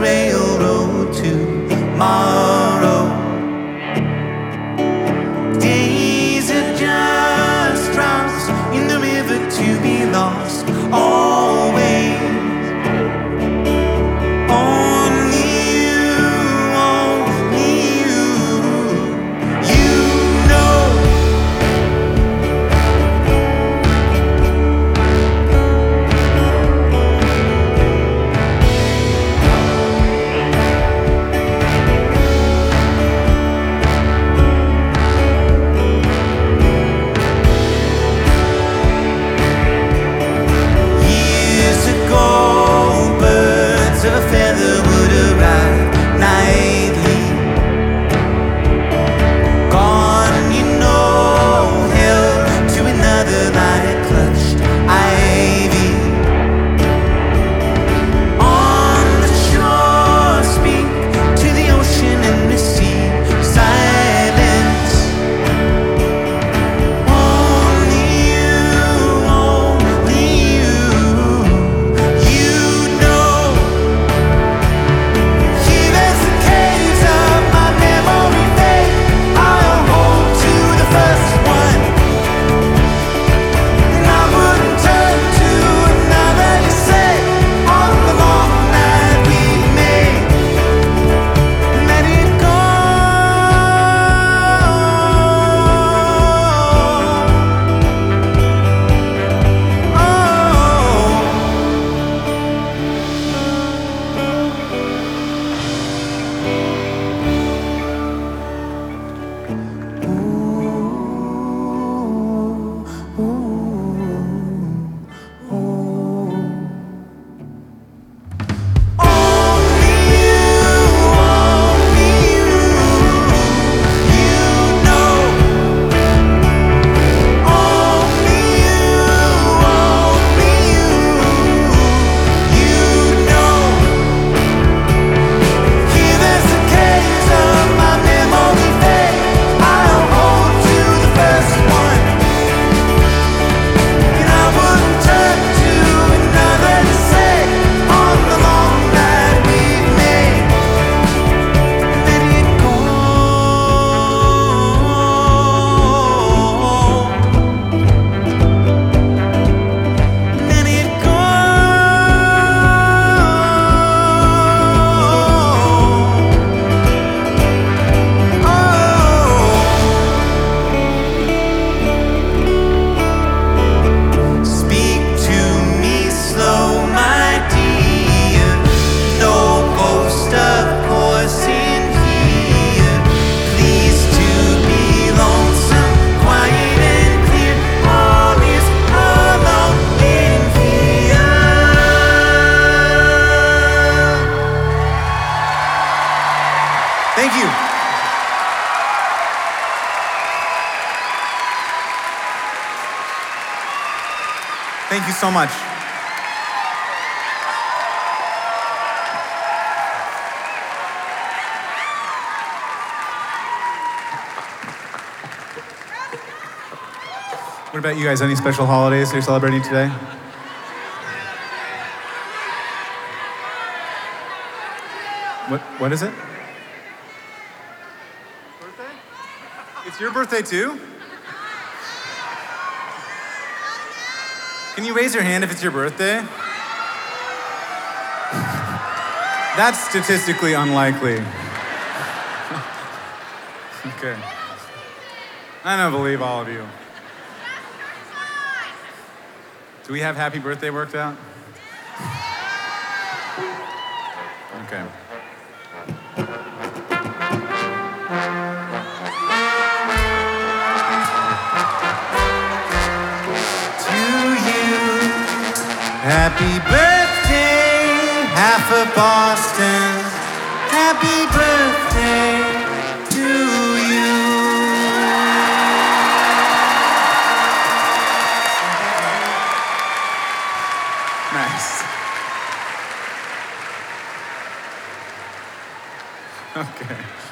railroad tomorrow. Days are just drops in the river to be lost always. Only you, only you. You know. Years ago, birds of a feather would arrive nightly. Gone, you know, held to another like clutched ivy. On the shore, speak to the ocean and receive silence. Only you, only you. You know. Here as the caves of my memory fade, I'll hold to the first one, and I wouldn't turn to another to say on the long night we made. Let it go. Only you, only you. You know. Only you, only you. You know. Here as the caves of my memory fade, I'll hold to the first one, and I wouldn't turn to another to say on the long night we've made. Let it go. Let it go. Speak to me slow, my dear. No ghost, of course, in here. Please to be lonesome, quiet and clear. All is alone in here. Thank you. Thank you so much. What about you guys? Any special holidays you're celebrating today? What is it? Birthday? It's your birthday too? Can you raise your hand if it's your birthday? That's statistically unlikely. Okay. I don't believe all of you. Do we have happy birthday worked out? Okay. To you, happy birthday, half of Boston. Happy birthday to you. Nice. Okay.